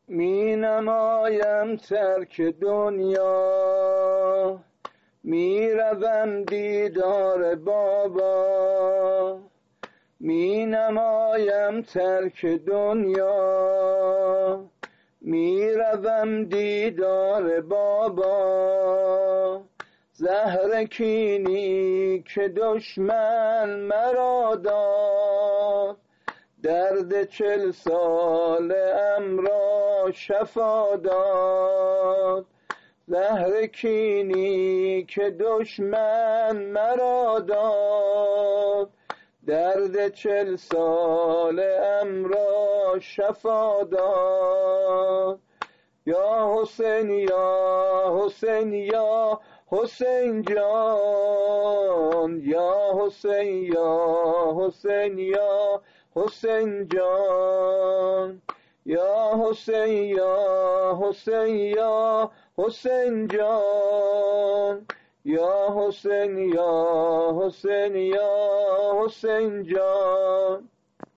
می نمایم ترک دنیا، می روم دیدار بابا. می نمایم ترک دنیا، می روم دیدار بابا. زهر کینی که دشمن مرا داد، درد 40 ساله‌ام را شفا داد. زهر کینی که دشمن مرا داد، درد 40 ساله‌ام را شفا داد. یا حسین یا حسین یا حسین جان، یا حسین یا حسین یا حسین جان، یا حسین یا حسین یا حسین جان، یا حسین یا حسین یا حسین جان.